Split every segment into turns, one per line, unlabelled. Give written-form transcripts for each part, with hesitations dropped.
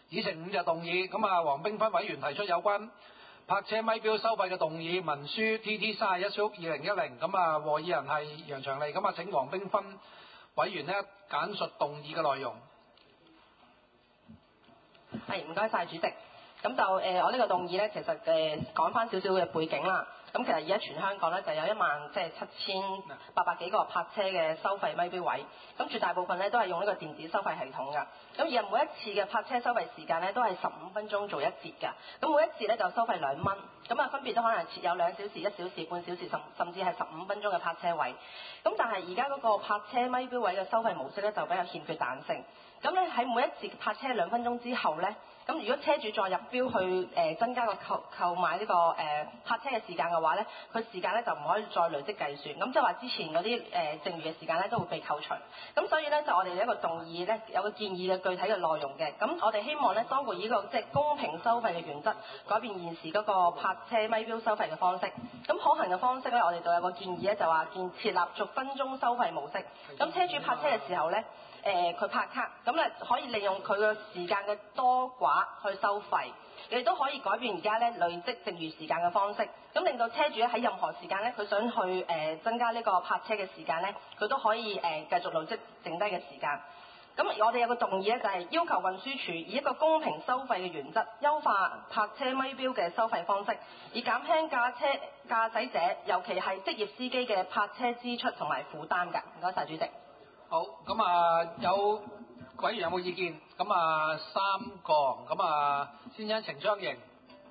議程5就動議，咁啊黃冰芬委員提出有關泊車咪標收費嘅動議文書 TT31/2010，咁啊和議人係楊長利，咁啊請黃冰芬委員呢簡述動議嘅內容。
係，唔該晒主席。咁就我呢個動議咧，其實講翻少少嘅背景啦。咁其實而家全香港咧就有17800幾個泊車嘅收費咪標位，咁絕大部分咧都係用呢個電子收費系統㗎。咁而每一次嘅泊車收費時間咧都係15分鐘做一節㗎。咁每一節咧就收費2蚊，咁啊分別都可能設有2小時、1小時、半小時，甚至係15分鐘嘅泊車位。咁但係而家嗰個泊車咪標位嘅收費模式咧就比較欠缺彈性。咁咧喺每一節泊車2分鐘之後咧，咁如果車主再入標去增加個購買呢個泊車嘅時間嘅話咧，佢時間咧就唔可以再累積計算，咁即係話之前嗰啲剩餘嘅時間咧都會被扣除。咁所以咧就我哋一個動議咧有個建議嘅具體嘅內容嘅，咁我哋希望咧當局以個即係公平收費嘅原則改變現時嗰個泊車咪標收費嘅方式。咁可行嘅方式咧，我哋就有個建議咧，就話設立逐分鐘收費模式。咁車主泊車嘅時候咧，佢拍卡，咁咧可以利用佢嘅時間嘅多寡去收費，亦都可以改變而家咧累積剩餘時間嘅方式，咁令到車主咧喺任何時間咧，佢想去增加呢個泊車嘅時間咧，佢都可以繼續累積剩低嘅時間。咁我哋有個動議咧，就係要求運輸署以一個公平收費嘅原則，優化泊車咪標嘅收費方式，以減輕駕駛者，尤其係職業司機嘅泊車支出同埋負擔㗎。唔該晒主席。
好，咁啊有委員有冇意見？咁啊3個，咁啊先請程昌瑩。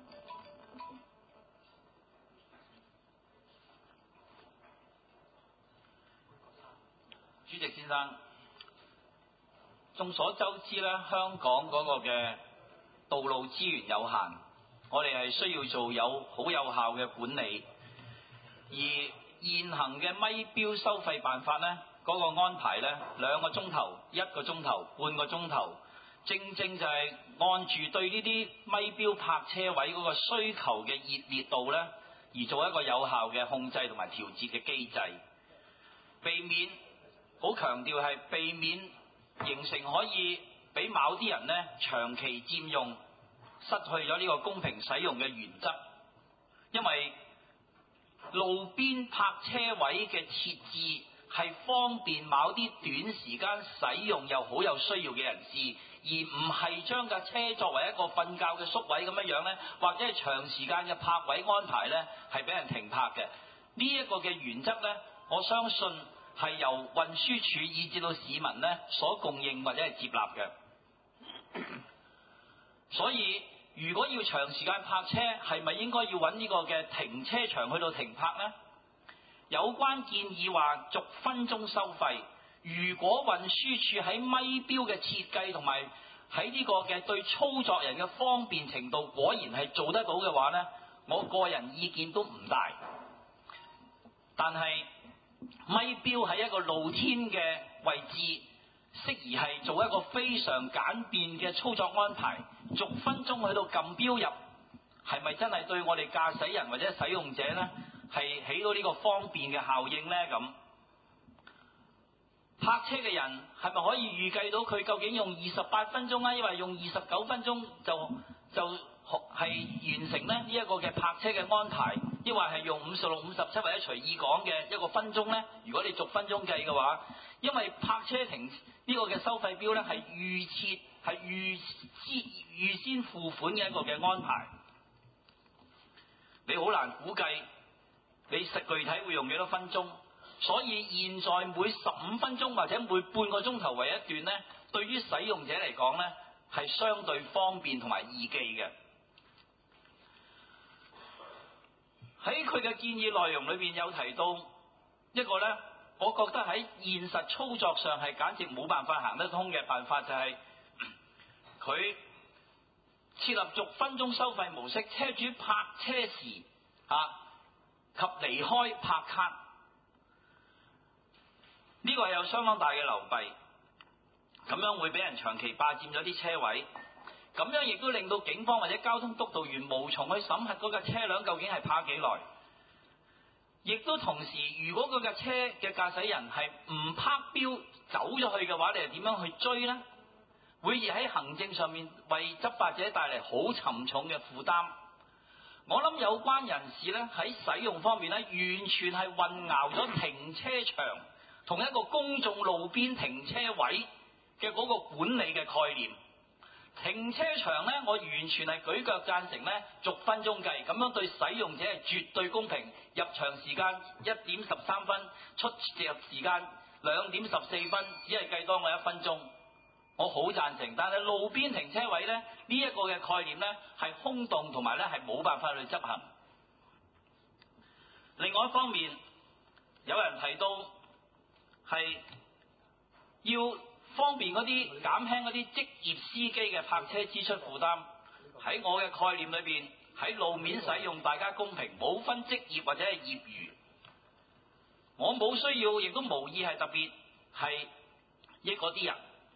主席先生，眾所周知咧，香港嗰個嘅道路資源有限，我哋係需要做好有效嘅管理。而現行嘅咪標收費辦法咧，嗰個安排咧2個鐘頭、1個鐘頭、半個鐘頭，正正就係按住對呢啲咪標泊車位嗰個需求嘅熱烈度咧，而做一個有效嘅控制同埋調節嘅機制，避免好強調係避免形成可以俾某啲人咧長期佔用，失去咗呢個公平使用嘅原則。因為路邊泊車位嘅設置係方便某啲短時間使用又好有需要嘅人士，而唔係將架車作為一個瞓覺嘅宿位咁樣咧，或者係長時間嘅泊位安排咧，係俾人停泊嘅。呢一個嘅原則咧，我相信係由運輸署以至到市民咧所共認或者係接納嘅。所以如果要長時間泊車，係咪應該要揾呢個嘅停車場去到停泊呢？有關建議話逐分鐘收費，如果運輸署喺咪標嘅設計同埋喺呢個嘅對操作人嘅方便程度果然係做得到嘅話呢，我個人意見都唔大。但係咪標喺一個露天嘅位置，適宜係做一個非常簡便嘅操作安排，逐分鐘去到撳標入，係咪真係對我哋駕駛人或者使用者呢係起到呢個方便嘅效應呢？咁泊車嘅人係咪可以預計到佢究竟用28分鐘啊，抑或用29分鐘就係完成呢一個嘅泊車嘅安排，抑或係用56、57或者隨意講嘅一個分鐘呢？如果你逐分鐘計嘅話，因為泊車停呢個嘅收費標呢係預設係預先付款嘅一個嘅安排，你好難估計你具體會用幾多分鐘，所以現在每15分鐘或者每半個鐘頭為一段呢，對於使用者嚟講呢係相對方便同埋易記嘅。喺佢嘅建議內容裏邊有提到一個呢，我覺得喺現實操作上係簡直冇辦法行得通嘅辦法，就係佢設立逐分鐘收費模式，車主泊車時及離開泊卡，呢個係有相當大嘅流弊，咁樣會俾人長期霸佔咗啲車位，咁樣亦都令到警方或者交通督導員無從去審核嗰架車輛究竟係泊幾耐，亦都同時如果嗰架車嘅駕駛人係唔泊標走咗去嘅話，你係點樣去追呢？ 會喺行政上面為執法者帶嚟好沉重嘅負擔。我諗有關人士咧喺使用方面咧，完全係混淆咗停車場同一個公眾路邊停車位嘅嗰個管理嘅概念。停車場咧，我完全係舉腳贊成咧，逐分鐘計，咁樣對使用者係絕對公平。入場時間1點13分，出入時間2點14分，只係計多我1分鐘，我好贊成。但係路邊停車位咧，呢一個嘅概念咧係空洞，同埋咧係冇辦法去執行。另外一方面，有人提到係要方便嗰啲減輕嗰啲職業司機嘅泊車支出負擔。喺我嘅概念裏邊，喺路面使用大家公平，冇分職業或者係業餘。我冇需要，亦都無意係特別係益嗰啲人。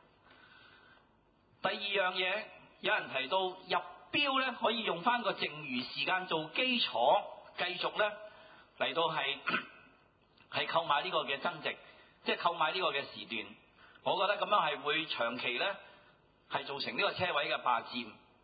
第二樣嘢，有人提到入標咧可以用翻個剩餘時間做基礎，繼續咧嚟到係購買呢個嘅增值，即係購買呢個嘅時段。我覺得咁樣係會長期咧係造成呢個車位嘅霸佔，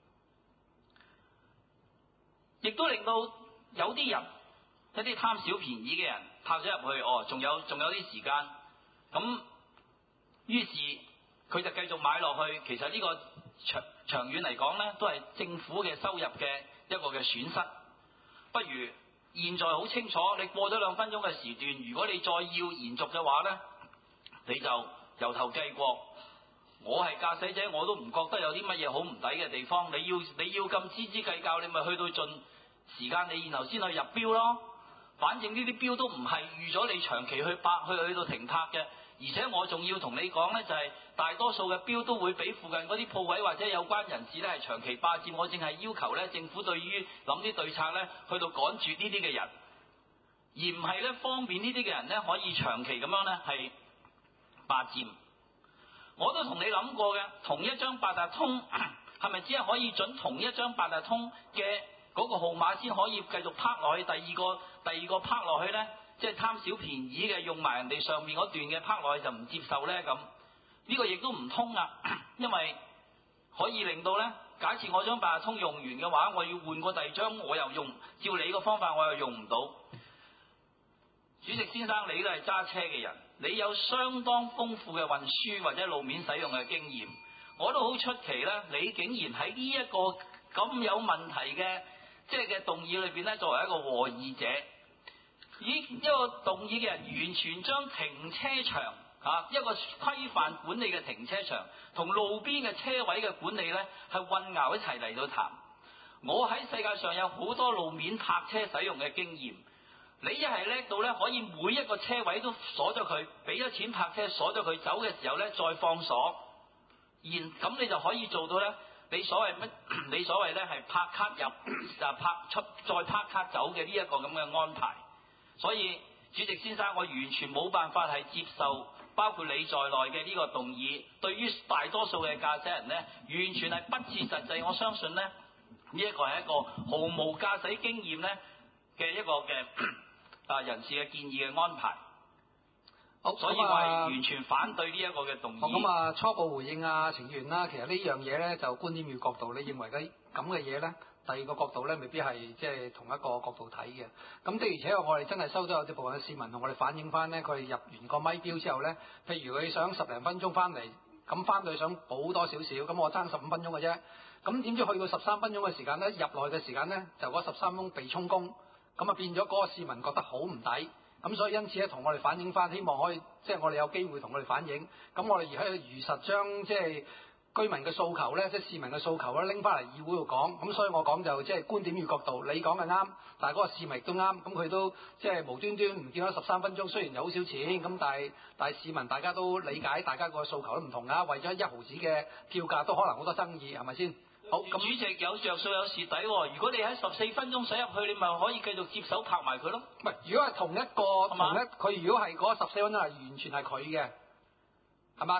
亦都令到有啲人一啲貪小便宜嘅人泊咗入去，仲有啲時間，咁於是佢就繼續買落去。其實呢個長遠嚟講咧，都係政府嘅收入嘅一個嘅損失。不如現在好清楚，你過咗2分鐘嘅時段，如果你再要延續嘅話咧，你就由頭計過。我係駕駛者，我都唔覺得有啲乜嘢好唔抵嘅地方。你要咁錙銖計較，你咪去到盡時間，你然後先去入標咯。反正呢啲標都唔係預咗你長期去到停泊嘅。而且我仲要同你講呢，就係大多數嘅標都會俾附近嗰啲鋪位或者有關人士呢係長期霸佔。我淨係要求呢，政府對於諗啲對策呢，去到趕絕呢啲嘅人，而唔係呢方便呢啲嘅人呢可以長期咁樣呢係霸佔。我都同你諗過嘅，同一張八達通係咪只係可以準同一張八達通嘅嗰個號碼先可以繼續拍落去？第二個拍落去呢，即係貪小便宜嘅，用埋人哋上面嗰段嘅拍落去就唔接受呢。咁呢個亦都唔通啊，因為可以令到呢，假設我張八達通用完嘅話，我要換過第二張，我又用照你個方法，我又用唔到。主席先生，你都係揸車嘅人，你有相當豐富嘅運輸或者路面使用嘅經驗，我都好出奇咧，你竟然喺呢一個咁有問題嘅即係嘅動議裏邊咧，作為一個和議者，一個動議嘅人完全將停車場一個規範管理嘅停車場同路邊嘅車位嘅管理咧係混淆一齊嚟到談。我喺世界上有好多路面泊車使用嘅經驗。你一係叻到咧，可以每一個車位都鎖咗佢，俾咗錢泊車鎖咗佢，走嘅時候咧再放鎖，咁你就可以做到咧。你所謂咧係拍卡入拍出再拍卡走嘅呢一個咁嘅安排。所以主席先生，我完全冇辦法係接受包括你在內嘅呢個動議，對於大多數嘅駕駛人咧，完全係不切實際。我相信咧呢一個係一個毫無駕駛經驗咧嘅一個嘅人士嘅建議嘅安排。好，所以我係完全反對呢一個嘅動議。
咁初步回應程議員啦，其實呢樣嘢咧就觀點與角度，你認為咁嘅嘢咧，第二個角度咧未必係即係同一個角度睇嘅。咁的而且確我哋真係收到有啲部分嘅市民同我哋反映翻咧，佢入完個咪標之後咧，譬如佢想10零分鐘翻嚟，咁翻到去想補多少少，咁我爭15分鐘嘅啫。咁點知去到13分鐘嘅時間咧，入內嘅時間咧就嗰13分鐘被充公，咁變咗嗰個市民覺得好唔抵。咁所以因此咧，同我哋反映翻，希望可以即係我哋有機會同我哋反映。咁我哋而家如實將即係居民嘅訴求咧，即係市民嘅訴求咧，拎翻嚟議會度講。咁所以我講就即係觀點與角度，你講嘅啱，但係嗰個市民亦都啱。咁佢都即係無端端唔見咗13分鐘，雖然有好少錢，咁但係市民大家都理解，大家個訴求都唔同㗎。為咗1毫子嘅票價，都可能好多爭議，係咪先？好，咁
主席有着數有蝕底喎。如果你喺14分鐘駛入去，你咪可以繼續接手拍埋佢咯。
唔係，如果係同一佢如果係嗰14分鐘係完全係佢嘅，係嘛？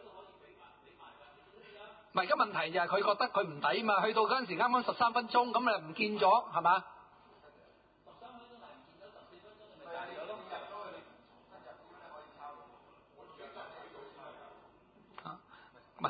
唔係，而家問題就係佢覺得佢唔抵嘛。去到嗰陣時啱啱13分鐘，咁咪唔見咗，係嘛？13分鐘係唔見咗14分鐘，咪賺咗咯。唔係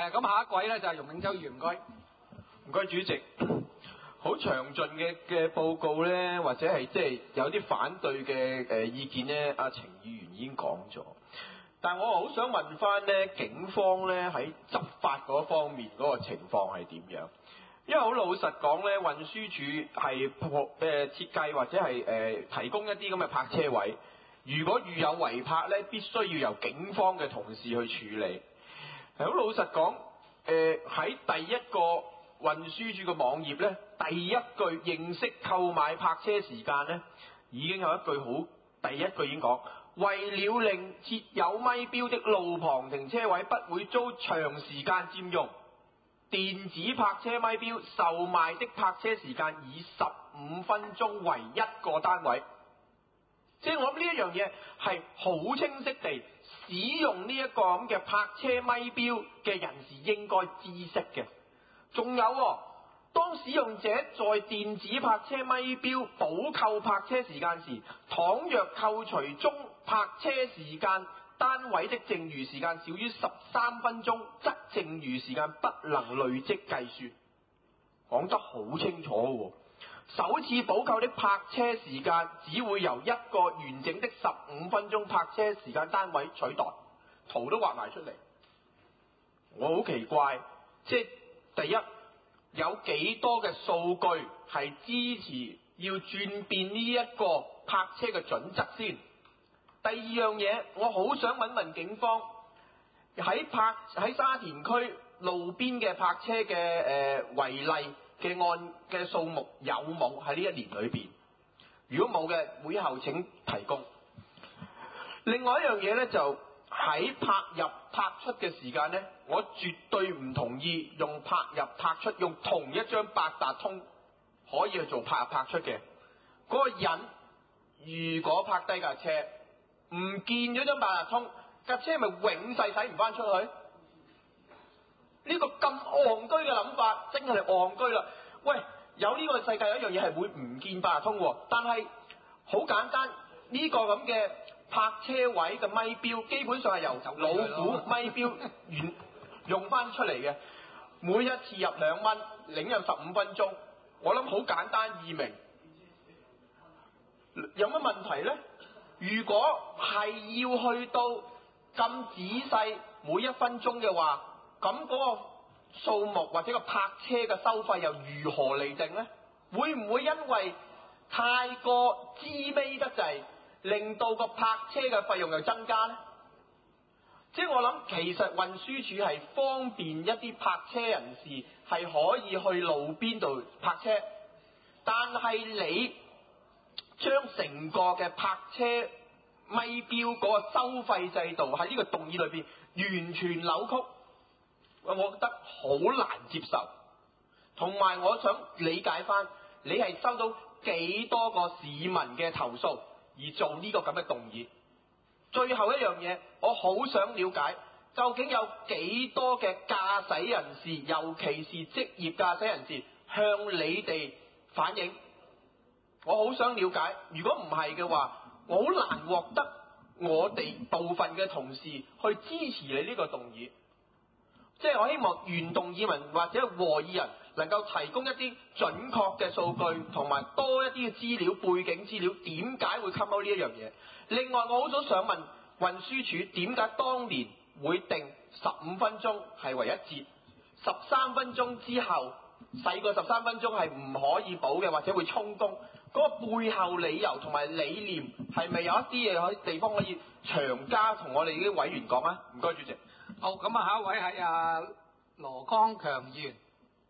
咁下一位咧就係容永洲議員，唔該。
唔該主席，好詳盡嘅報告咧，或者係即係有啲反對嘅意見咧，阿程議員已經講咗。但我好想問翻咧，警方咧喺執法嗰方面嗰個情況係點樣？因為好老實講咧，運輸署係設計或者係提供一啲咁嘅泊車位，如果遇有違泊咧，必須要由警方嘅同事去處理。好老實講，喺第一個運輸署嘅網頁咧，第一句認識購買泊車時間咧，已經有一句第一句已經講，為了令設有咪標的路旁停車位不會遭長時間佔用，電子泊車咪標售賣的泊車時間以15分鐘為一個單位。即係我諗呢一樣嘢係好清晰地使用呢一個咁嘅泊車咪標嘅人士應該知識嘅。仲有當使用者在電子泊車咪標補扣泊車時間時，倘若扣除中泊車時間單位的剩餘時間少於13分鐘，則剩餘時間不能累積計算。講得好清楚喎。首次補扣的泊車時間只會由一個完整的15分鐘泊車時間單位取代，圖都畫埋出嚟。我好奇怪，即係第一，有幾多嘅數據係支持要轉變呢一個泊車嘅準則先？第二樣嘢，我好想問警方喺沙田區路邊嘅泊車嘅違例嘅案嘅數目有冇喺呢一年裏邊？如果冇嘅，會後請提供。另外一樣嘢咧，就喺泊入泊出嘅時間咧，我絕對唔同意用泊入泊出用同一張八達通可以去做泊入泊出嘅。嗰個人如果泊低架車唔見咗張八達通，架車咪永世使唔翻出去？呢個咁戇居嘅諗法，真係戇居啦！喂，有呢個世界有一樣嘢係會唔見八達通喎，但係好簡單，呢個咁嘅泊車位嘅咪標，基本上係由老虎咪標用翻出嚟嘅，每一次入2蚊，領有15分鐘，我諗好簡單易明，有乜問題呢？如果係要去到咁仔細每1分鐘嘅話，咁嗰個數目或者個泊車嘅收費又如何釐定呢？會唔會因為太過滋味得滯，令到個泊車嘅費用又增加呢？即係我諗，其實運輸署係方便一啲泊車人士係可以去路邊度泊車，但係你將成個嘅泊車咪標嗰個收費制度喺呢個動議裏邊完全扭曲，我覺得好難接受。同埋我想理解翻，你係收到幾多個市民嘅投訴而做呢個咁嘅動議？最後一樣嘢，我好想了解，究竟有幾多嘅駕駛人士，尤其是職業駕駛人士向你哋反映？我好想了解，如果唔係嘅話，我好難獲得我哋部分嘅同事去支持你呢個動議。即係我希望原動議人或者和議人能夠提供一啲準確嘅數據，同埋多一啲嘅資料、背景資料，點解會 come out 呢一樣嘢？另外，我好想問運輸署點解當年會定15分鐘係為一節，13分鐘之後細過13分鐘係唔可以補嘅，或者會充公？嗰個背後理由同埋理念係咪有一啲嘢地方可以長加同我哋啲委員講啊？唔該，主席。
好，咁啊，下一位係羅光強議員。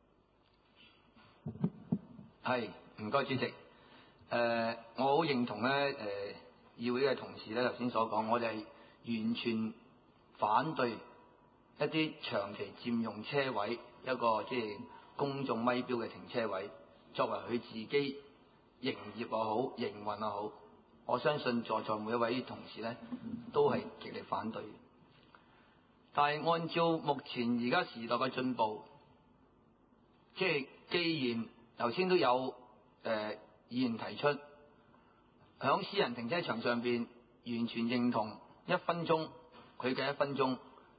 係，唔該主席。我好認同咧，議會嘅同事咧頭先所講，我哋係完全反對一啲長期佔用車位，一個即係公眾咪標嘅停車位，作為佢自己營業又好、營運又好，我相信在座每一位同事咧都係極力反對。但係按照目前而家時代嘅進步，即係既然頭先都有議員提出響私人停車場上邊完全認同1分鐘，佢嘅1分鐘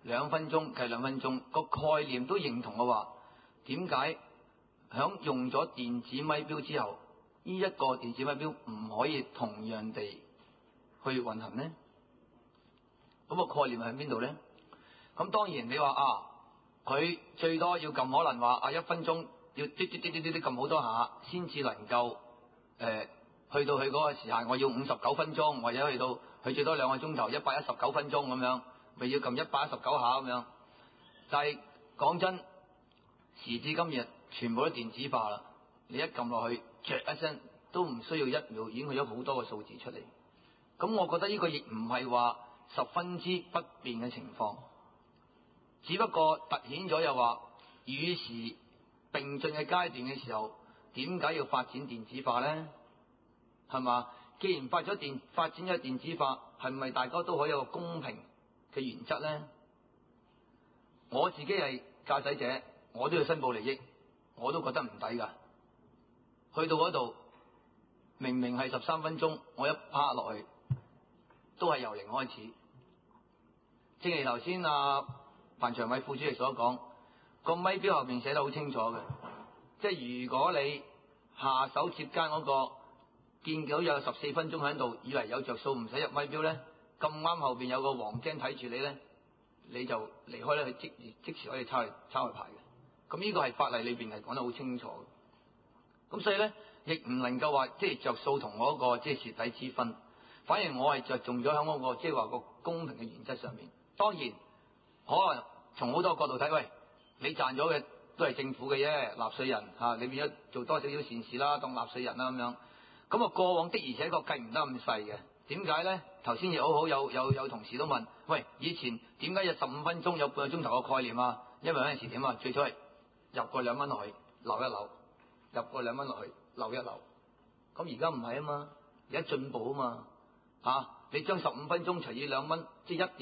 2分鐘計2分鐘，個概念都認同嘅話，點解響用咗電子咪錶之後，呢一個電子咪錶唔可以同樣地去運行呢？咁個概念喺邊度呢？咁當然你話佢最多要撳，可能話1分鐘要滴撳好多下，先至能夠去到佢嗰個時限。我要59分鐘，或者去到佢最多2個鐘頭119分鐘咁樣，咪要撳119下咁樣。但係講真，時至今日全部都電子化啦，你一撳落去，著一聲都唔需要1秒，已經去咗好多個數字出嚟。咁我覺得呢個亦唔係話十分之不便嘅情況，只不過凸顯咗又話與時並進嘅階段嘅時候，點解要發展電子化呢？係嘛？既然發展咗電子化，係咪大家都可以有個公平嘅原則呢？我自己係駕駛者，我都要申報利益，我都覺得唔抵㗎。去到嗰度明明係13分鐘，我一趴落去都係由0開始。正如頭先彭長偉副主席所講，個咪錶後面寫得好清楚嘅，即係如果你下手接間嗰個見到有14分鐘喺度，以為有着數唔使入咪錶呢，咁啱後邊有個黃鏡睇住你呢，你就離開咧，佢即時可以抄去牌嘅。咁呢個係法例裏邊係講得好清楚嘅。咁所以呢，亦唔能夠話即係着數同嗰個即係蝕底之分，反而我係着重咗喺嗰個即係話個公平嘅原則上面。當然可能從好多角度睇，喂，你賺咗嘅都係政府嘅啫，納稅人你變咗做多少少善事啦，當納稅人啦咁樣。咁過往的而且確計唔得咁細嘅。點解呢？頭先亦好有同事都問，喂，以前點解有15分鐘有半個鐘頭嘅概念啊？因為嗰陣時點啊？最初係入個2蚊落去留一留，入個2蚊落去留一留。咁而家唔係啊嘛，而家進步啊嘛你將15分鐘除以2蚊，即係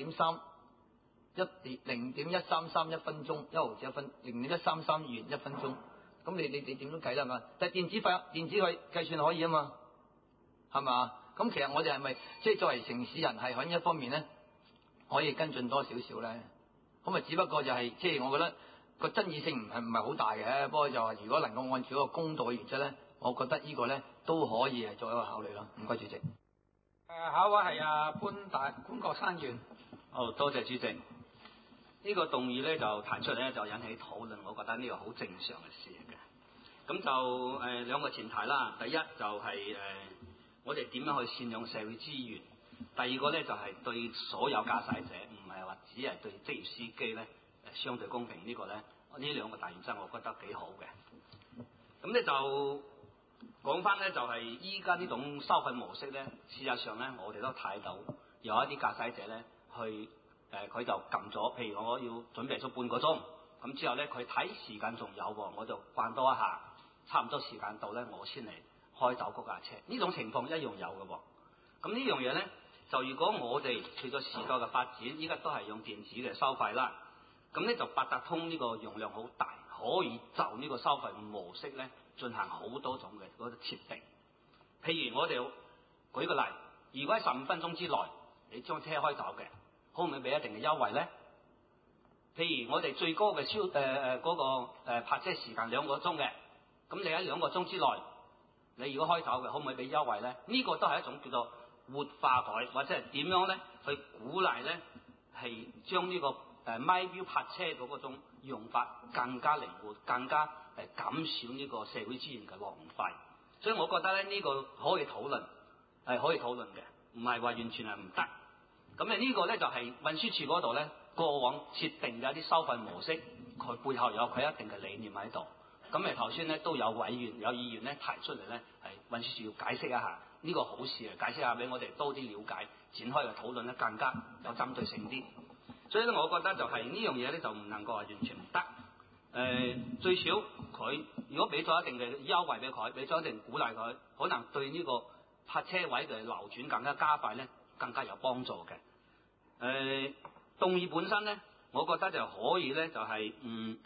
0.1331分鐘，1毫子1分，0.133元1分鐘。咁你點都計得嘛？但係電子費計算可以啊嘛，係嘛？咁其實我哋係咪即係作為城市人係喺一方面咧，可以跟進多少少咧？咁只不過就係即係我覺得個爭議性唔係好大嘅。不過就話如果能夠按照一個公道嘅原則咧，我覺得呢個咧都可以係作一個考慮咯。唔該主席。
下一位係潘國山議員。
多謝主席。呢個動議咧就提出咧就引起討論，我覺得呢個好正常嘅事嚟嘅。咁就兩個前提啦。第一就係我哋點樣去善用社會資源。第二個咧就係對所有駕駛者，唔係話只係對職業司機咧相對公平。呢個咧呢兩個大原則，我覺得幾好嘅。咁咧就講翻咧就係依家呢種收費模式咧，事實上咧我哋都睇到有一啲駕駛者咧去。佢就撳咗，譬如我要準備咗半個鐘，咁之後咧佢睇時間仲有喎，我就關多一下，差唔多時間到咧，我先嚟開走嗰架車。呢種情況一樣有嘅喎。咁呢樣嘢咧，就如果我哋隨咗時代嘅發展，依家都係用電子嘅收費啦，咁咧就八達通呢個容量好大，可以就呢個收費模式咧進行好多種嘅嗰個設定。譬如我哋舉個例，如果喺15分鐘之內你將車開走嘅，可唔可以俾一定嘅優惠咧？譬如我哋最高嘅泊車時間2個鐘嘅，咁你喺2個鐘之內，你如果開走嘅，可唔可以俾優惠咧？呢個都係一種叫做活化改，或者係點樣咧去鼓勵咧，係將呢個咪錶泊車嗰種用法更加靈活，更加減少呢個社會資源嘅浪費。所以我覺得咧呢個可以討論，係可以討論嘅，唔係話完全係唔得。咁呢個咧就係運輸署嗰度咧過往設定嘅一啲收費模式，佢背後有佢一定嘅理念喺度。咁頭先咧都有議員咧提出嚟咧，係運輸署要解釋一下，呢個好事啊，解釋下俾我哋多啲了解，展開嘅討論咧更加有針對性啲。所以咧，我覺得就係呢樣嘢咧就唔能夠話完全唔得。最少佢如果俾咗一定嘅優惠俾佢，俾咗一定鼓勵佢，可能對呢個泊車位嘅流轉更加加快咧，更加有幫助嘅。動議本身咧，我覺得就可以咧，就係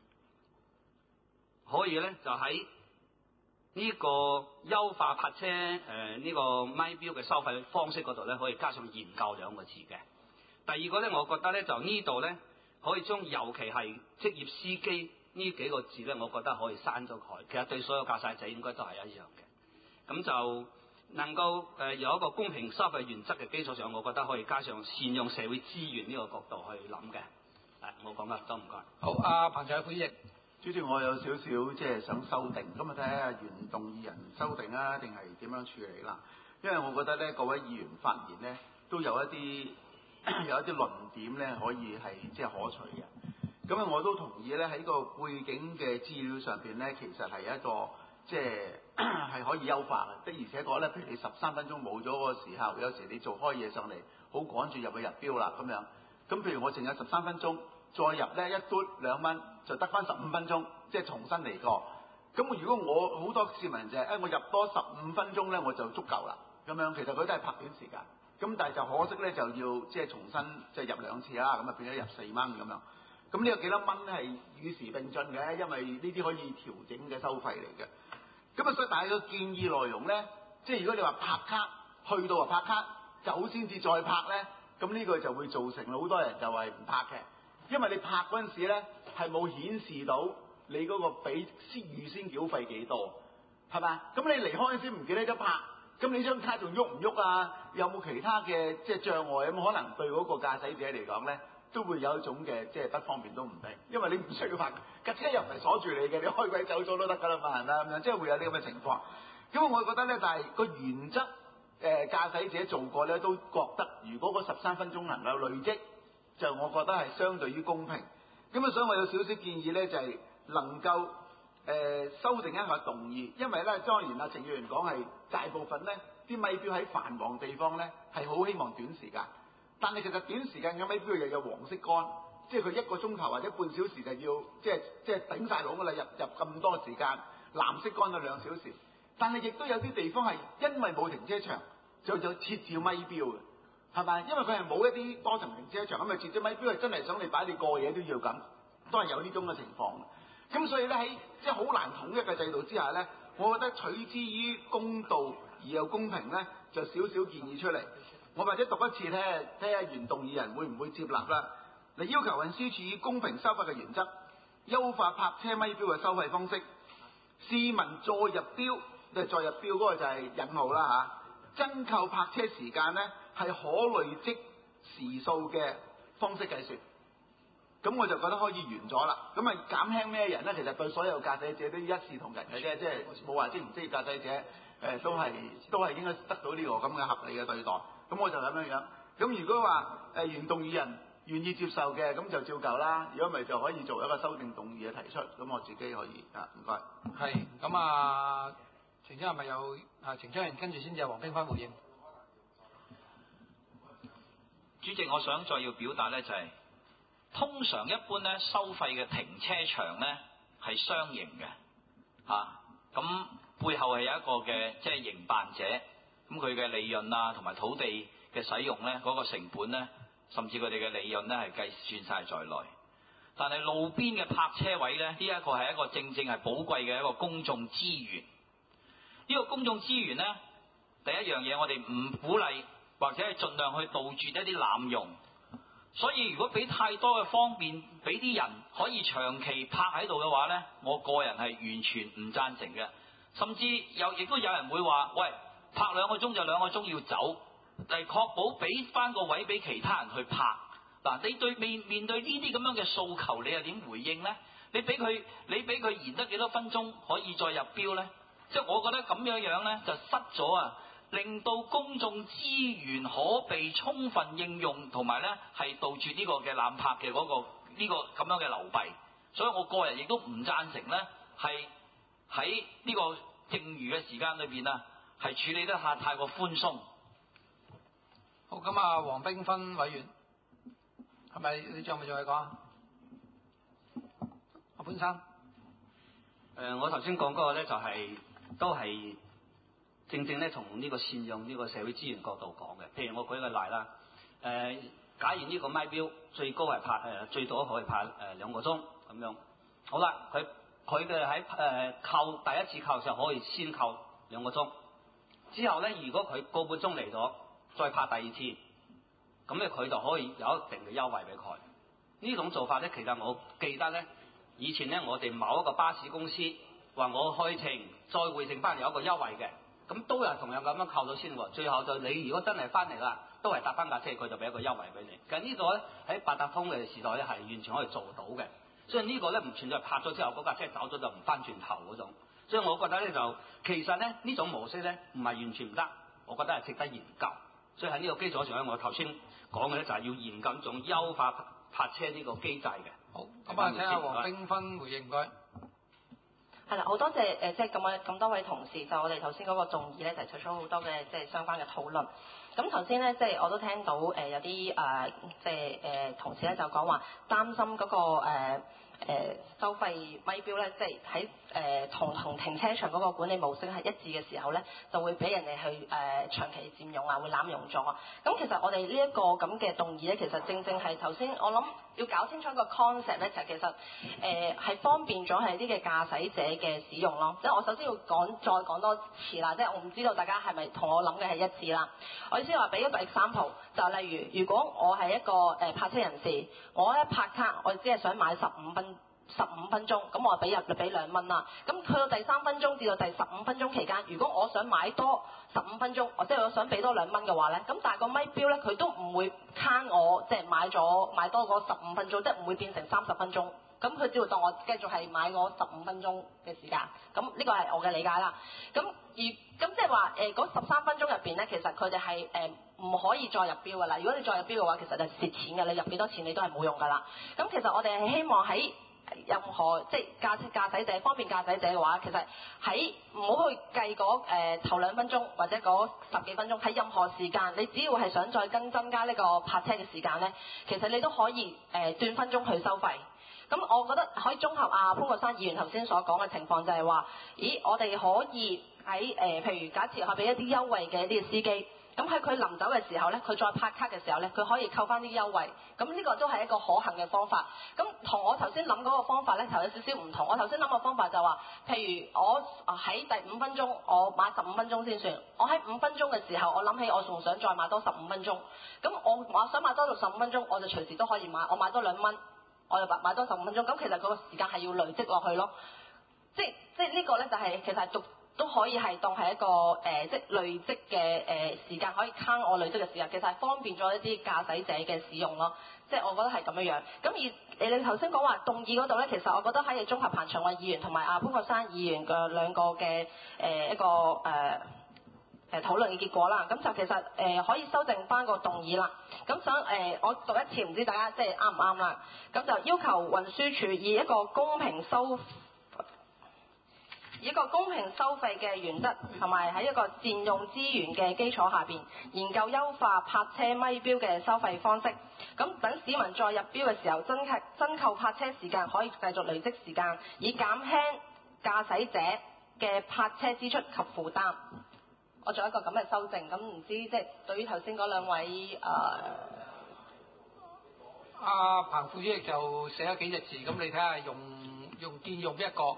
可以咧，就喺呢個優化泊車呢個咪錶嘅收費方式嗰度咧，可以加上研究2個字嘅。第二個咧，我覺得咧就呢度咧可以將尤其係職業司機呢幾個字咧，我覺得可以刪咗佢。其實對所有駕駛者應該都係一樣嘅。咁就能夠有一個公平收費原則嘅基礎上，我覺得可以加上善用社會資源呢個角度去諗嘅。我講得多，唔該。
好，阿彭長會議。
主席，我有少少即係想修訂，咁啊睇下原動議人修訂啊，定係點樣處理啦？因為我覺得咧，各位議員發言咧都有一啲有一啲論點咧，可以係即係可取嘅。咁啊，我都同意咧喺個背景嘅資料上邊咧，其實係一個即係係可以優化嘅。的而且確咧，譬如你13分鐘冇咗個時候，有時你做開嘢上嚟，好趕住入去入標啦咁樣。咁譬如我淨有13分鐘，再入咧一嘟2蚊，就得翻15分鐘，即係重新嚟過。咁如果我好多市民就係我入多15分鐘咧，我就足夠啦。咁樣其實佢都係拍短時間。咁但係就可惜咧，就要即係重新即係入2次啦。咁啊變咗入4蚊咁樣。咁呢個幾多蚊係與時並進嘅，因為呢啲可以調整嘅收費嚟嘅。咁啊，所以但係個建議內容咧，即係如果你話拍卡去到拍卡走先至再拍咧，咁呢個就會造成好多人就係唔拍嘅，因為你拍嗰陣時咧係冇顯示到你嗰個俾預先繳費幾多，係咪？咁你離開嗰陣時唔記得咗拍，咁你張卡仲喐唔喐啊？有冇其他嘅即係障礙？有冇可能對嗰個駕駛者嚟講咧，都會有一種嘅即係不方便都唔定，因為你唔需要拍，架車又唔係鎖住你嘅，你開鬼走咗都得㗎啦嘛，係咪咁樣？即係會有呢咁嘅情況。咁我覺得咧，但係個原則駕駛者做過咧，都覺得如果嗰13分鐘能夠累積，就我覺得係相對於公平。咁啊，所以我有少少建議咧，就係能夠修訂一下動議，因為咧當然程議員講係大部分咧啲咪標喺繁忙地方咧係好希望短時間。但係其實短時間嘅咪標又有黃色杆，即係佢1個鐘頭或者半小時就要即係頂晒籠㗎啦，入咁多時間，藍色杆就2小時。但係亦都有啲地方係因為冇停車場，就設置咪標嘅，係咪？因為佢係冇一啲多層停車場，咁咪設置咪標係真係想你擺你過夜都要咁，都係有呢種嘅情況。咁所以咧喺即係好難統一嘅制度之下咧，我覺得取之於公道而又公平咧，就少少建議出嚟。我或者讀一次睇下原動議人會唔會接納啦。你要求運輸署以公平收費嘅原則，優化泊車咪標嘅收費方式。市民再入標，再入標嗰個就係引號啦嚇。增購泊車時間咧係可累積時數嘅方式計算。咁我就覺得可以完咗啦。咁啊減輕咩人咧？其實對所有駕駛者都一視同仁嘅啫，即係冇話職唔職業駕駛者都係應該得到呢個咁嘅合理嘅對待。咁我就咁樣。咁如果話原動議人願意接受嘅，咁就照舊啦。如果唔係就可以做一個修訂動議嘅提出。咁我自己可以唔該。
係咁啊，程章係咪有程章人跟住先至係黃冰芬回應？
主席，我想再要表達咧就係、通常一般咧收費嘅停車場咧係雙贏嘅咁背後係有一個嘅即係營辦者。咁佢嘅利潤啊，同埋土地嘅使用咧，嗰個成本咧，甚至佢哋嘅利潤咧係計算晒在內。但係路邊嘅泊車位咧，呢一個係一個正正係寶貴嘅一個公眾資源。呢個公眾資源咧，第一樣嘢我哋唔鼓勵或者係盡量去杜絕一啲濫用。所以如果俾太多嘅方便俾啲人可以長期泊喺度嘅話咧，我個人係完全唔贊成嘅。甚至亦都有人會話，喂，泊2個鐘就2個鐘要走，嚟確保俾翻個位俾其他人去泊。嗱，你面對呢啲咁樣嘅訴求，你又點回應呢？你俾佢延得幾多分鐘可以再入標呢？即係我覺得咁樣呢，就失咗啊，令到公眾資源可被充分應用，同埋呢係杜絕呢個嘅濫泊嘅嗰個呢個咁樣嘅流弊。所以我個人亦都唔贊成呢，係喺呢個剩餘嘅時間裏邊啊，係處理得太過寬鬆。
好，咁啊，黃冰芬委員，係咪你仲有冇再講啊？阿潘生，
我頭先講嗰個咧就都係正正咧從呢個善用呢個社會資源角度講嘅。譬如我舉個例啦，假如呢個咪標最高係最多可以泊2個鐘咁樣，好啦，佢嘅喺扣第一次扣就可以先扣2個鐘，之後咧如果佢個半鐘嚟咗，再泊第2次，咁咧佢就可以有一定嘅優惠俾佢。 呢種做法咧，其實我記得咧，以前咧我哋某一個巴士公司話我開程再回程翻嚟有一個優惠嘅，咁都係同樣咁樣扣咗先喎。最後就你如果真係翻嚟啦，都係搭翻架車，佢就俾一個優惠俾你。其實呢個咧喺八達通嘅時代咧係完全可以做到嘅。所以呢個咧唔存在拍咗之後嗰架車走咗就唔翻轉頭嗰種。所以我覺得咧就其實咧呢種模式咧唔係完全唔得，我覺得係值得研究。所以喺呢個基礎上咧，我頭先講嘅咧就係要研究一種優化泊車呢個機制嘅。
好，咁啊，請阿黃冰芬回應唔該。
係啦，好多謝即係咁多位同事，就我哋頭先嗰個動議咧，就提出好多嘅即係相關嘅討論。咁頭先咧，即係我都聽到有啲即係同事咧就講話擔心嗰個收費咪標咧，即係喺同停車場嗰個管理模式係一致嘅時候咧，就會俾人哋去長期佔用啊，會濫用咗。咁其實我哋呢一個咁嘅動議咧，其實正正係頭先我諗要搞清楚一個 concept 咧，就其實係方便咗係啲嘅駕駛者嘅使用咯。即係我首先要再講多次啦，即係我唔知道大家係咪同我諗嘅係一致啦。我意思話俾一個 example，就例如如果我係一個泊車人士，我一泊卡我只係想買15分鐘，咁我俾2蚊啦。咁去到第3分鐘至到第15分鐘期間，如果我想買多15分鐘，或者我想俾多2蚊嘅話咧，咁但係個咪標咧佢都唔會慳我，即係買多嗰15分鐘，即係唔會變成30分鐘。咁佢只會當我繼續係買我15分鐘嘅時間。咁呢個係我嘅理解啦。咁即係話嗰13分鐘入邊咧，其實佢哋係唔可以再入標㗎啦。如果你再入標嘅話，其實就係蝕錢嘅，你入幾多錢你都係冇用㗎啦。咁其實我哋係希望喺任何即係駕駛者方便駕駛者嘅話，其實喺唔好去計頭2分鐘或者嗰10幾分鐘，喺任何時間，你只要係想再增加呢個泊車嘅時間咧，其實你都可以斷分鐘去收費。咁我覺得可以綜合潘國山議員頭先所講嘅情況，就係話，咦，我哋可以喺譬如假設係俾一啲優惠嘅一啲司機，咁喺佢臨走嘅時候咧，佢再拍卡嘅時候咧，佢可以扣翻啲優惠。咁呢個都係一個可行嘅方法。咁同我頭先諗嗰個方法咧，就有少少唔同。我頭先諗嘅方法就話，譬如我喺第5分鐘，我買15分鐘先算。我喺5分鐘嘅時候，我諗起我仲想再買多15分鐘。咁我想買多到15分鐘，我就隨時都可以買。我買多2蚊。我就買多15分鐘，咁其實嗰個時間係要累積落去咯。即係呢個咧就係其實都可以係當係一個即係累積嘅時間，可以慳我累積嘅時間，其實係方便咗一啲駕駛者嘅使用咯。即係我覺得係咁樣樣。咁而你頭先講話動議嗰度咧，其實我覺得喺綜合彭長惠議員同埋潘國山議員嘅兩個嘅一個討論嘅結果啦，咁就其實可以修正翻個動議啦。咁想我讀一次，唔知大家即係啱唔啱啦。咁就要求運輸署以一個公平收費嘅原則，同埋喺一個佔用資源嘅基礎下邊，研究優化泊車咪標嘅收費方式。咁等市民再入標嘅時候，增購泊車時間可以繼續累積時間，以減輕駕駛者嘅泊車支出及負擔。我做一個咁嘅修正，咁唔知即係對於頭先嗰兩位
阿彭副主席就寫咗幾隻字，咁你睇下用邊一個？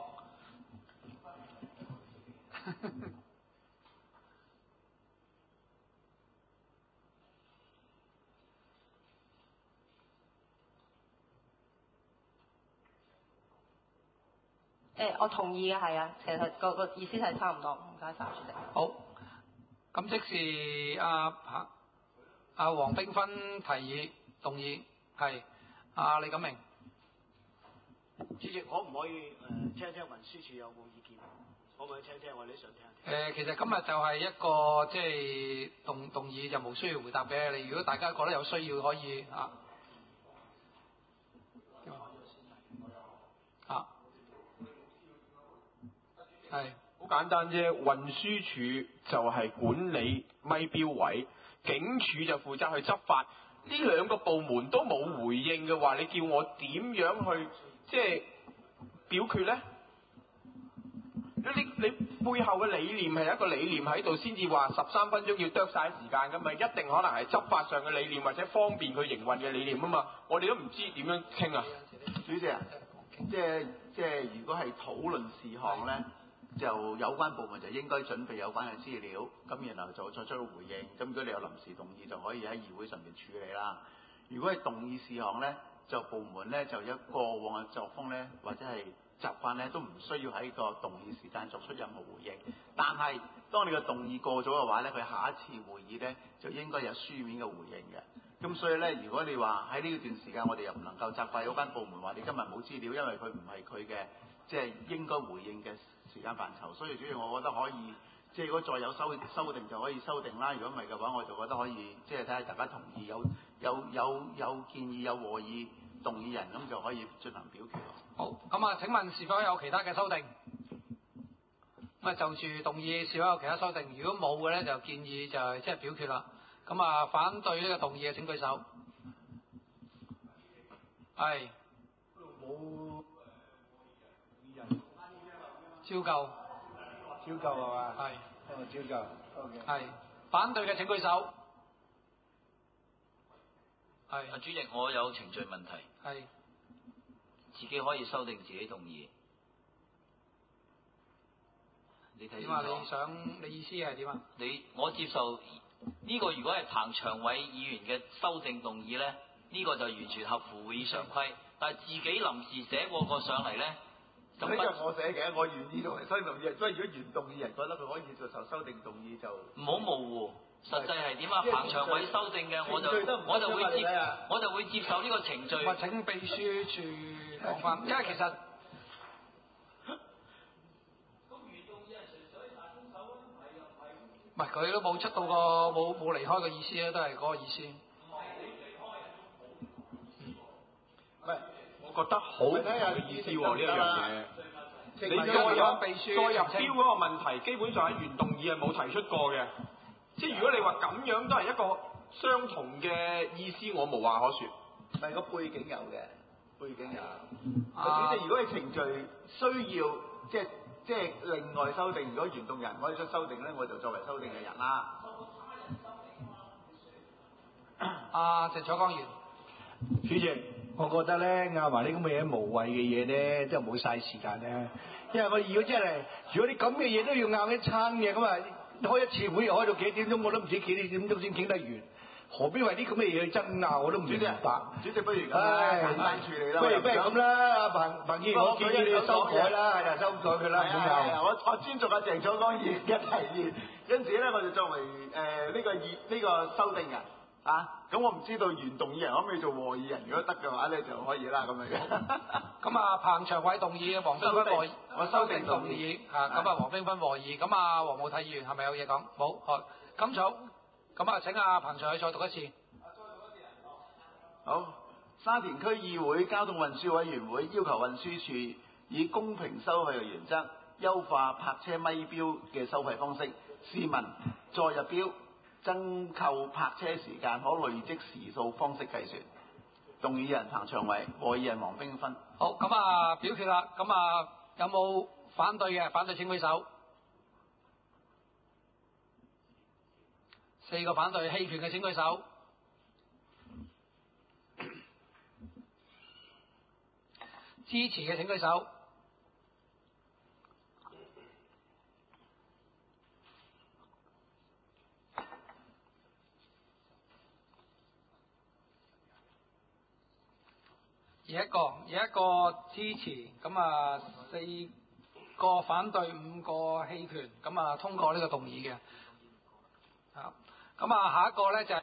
我同意嘅，係啊，其實個意思係差唔多。唔該晒，主席。
好，咁即是阿黃冰芬提議動議，係李錦明。
主席，可唔可以聽聽運輸署有冇意見？可唔可以聽聽？我哋都想聽。
其實今日就係一個即係動議，就冇需要回答嘅。你如果大家覺得有需要，可以係
好簡單啫。運輸署就係管理咪標位，警署就負責去執法。呢兩個部門都冇回應嘅話，你叫我點樣去即係表決呢？你背後嘅理念係一個理念喺度，先至話13分鐘要剁晒時間㗎嘛，一定可能係執法上嘅理念或者方便佢營運嘅理念啊嘛。我哋都唔知點樣傾啊。
主席啊，即係如果係討論事項咧，就有關部門就應該準備有關嘅資料，咁然後就作出回應。咁如果你有臨時動議，就可以喺議會上面處理啦。如果係動議事項咧， 就部門咧就有過往嘅作風咧，或者係習慣咧，都唔需要喺個動議時間作出任何回應。但係當你個動議過咗嘅話咧，佢下一次會議咧就應該有書面嘅回應嘅。咁所以咧，如果你話喺呢段時間，我哋又唔能夠責怪嗰間部門話你今日冇資料，因為佢唔係佢嘅即係應該回應嘅時間範疇。所以主要我覺得可以，即係如果再有修訂就可以修訂啦。如果唔係嘅話，我就覺得可以即係睇下大家同意有建議有和議動議人，咁就可以進行表決。
好，咁啊，請問是否有其他嘅修訂？咁啊，就住動議是否有其他修訂？如果冇嘅咧，就建議就係即係表決啦。咁啊，反對呢個動議嘅請舉手。係。
冇
照舊。
照舊係嘛？
係。
照舊。OK。
係。反對嘅請舉手。係。
主席，我有程序問題。
係。自
己可以修訂自己動議。你睇清楚。
點啊？你意思係點啊？
我接受呢個，如果係彭長偉議員嘅修訂動議咧，呢個就完全合乎會議常規。但係自己臨時寫過個上嚟咧，
呢個我寫嘅，我願意同埋修訂動議。所以如果原動議人覺得佢可以接受修訂動議，就
唔好模糊。實際係點啊？彭長偉修訂嘅，我就會接受呢個程序。
我請秘書處講翻，因為其實唔係佢都冇出到冇離開個意思咧，都係嗰個意思。
唔係，我覺得好唔係嘅意思喎呢一樣嘢。你再入標嗰個問題，基本上喺原動議係冇提出過嘅。即係如果你話咁樣都係一個相同嘅意思，我無話可説。
唔係個背景有嘅，背景有。主席，如果係程序需要，即係另外修訂，如果原動人可以出修訂咧，我就作為修訂嘅人啦。
鄭楚江議員，
主席，我覺得咧拗埋啲咁嘅嘢無謂嘅嘢咧，真係冇嘥時間咧。因為我如果真係，如果你咁嘅嘢都要拗一餐嘅，咁啊開一次會又開到幾點鐘，我都唔知幾點鐘先傾得完。何必為啲咁嘅嘢去爭拗？我都唔明白。
主席不如咁啦，簡單處理啦。
不如咁啦，阿彭議員，我建議你修改啦，係修改佢啦。
我尊重阿鄭楚江議員嘅提議，因此咧我就作為呢個修訂人啊。咁我唔知道原動議人可唔可以做和議人？如果得嘅話咧就可以啦咁樣。
咁啊，彭長偉動議，黃冰芬和議，
我修訂動議
啊。咁啊，黃冰芬和議。咁啊，黃浩體議員係咪有嘢講？冇。好，甘草。咁啊，請阿彭長偉再讀一次。
好，沙田區議會交通運輸委員會要求運輸署以公平收費嘅原則，優化泊車咪標嘅收費方式。市民再入標增購泊車時間可累積時數方式計算。動議人彭長偉，和議人黃冰芬。
好，咁啊表決啦。咁啊有冇反對嘅？反對請舉手。4個反對，棄權嘅請舉手。支持嘅請舉手。而一個支持，咁啊4個反對，5個棄權，咁啊通過呢個動議嘅。咁啊下一個咧就係